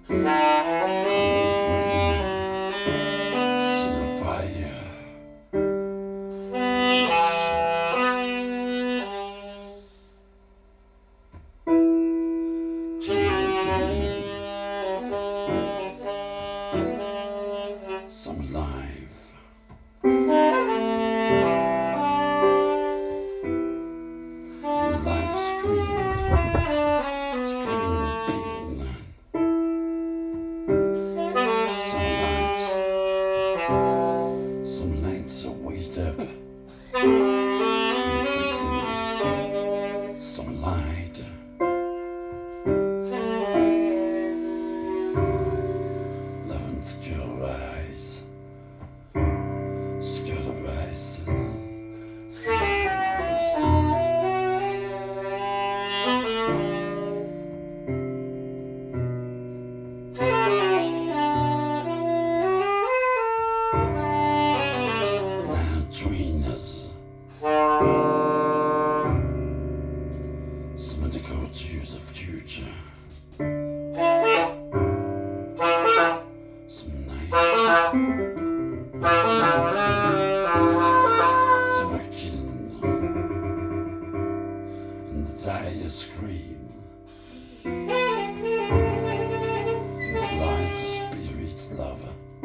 Some alive. Live screaming, some nights are wait up, some light. Loving scared rise, scared rise. Some of the cultures of future. Some nights. Some are killing. And the dire scream. And the blind spirits love.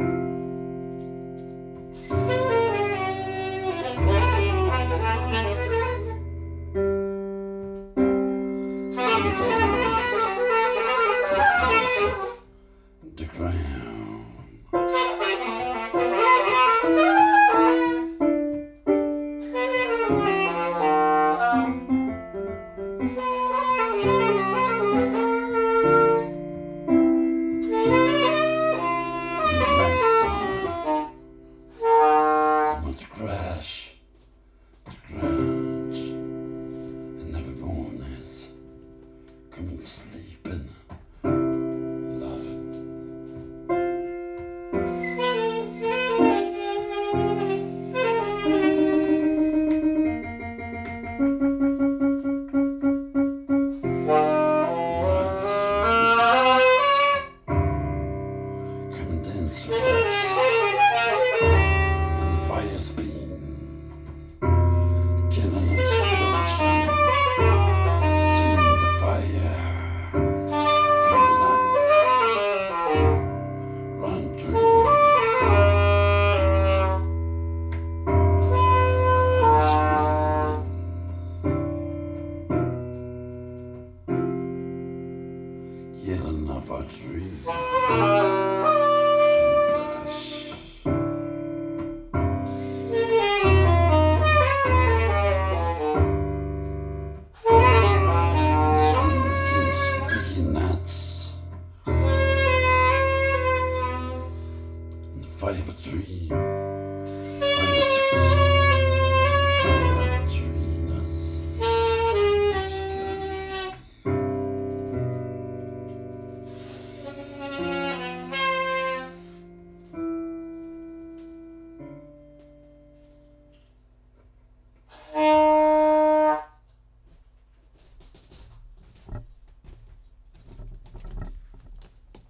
The ground. Not crash. The ground. And never born is. Come and sleep in. Dance with us, and the fire's been killing us, seeing the fire, run through. Yelling of our dreams. Five a dream, 5 or 6.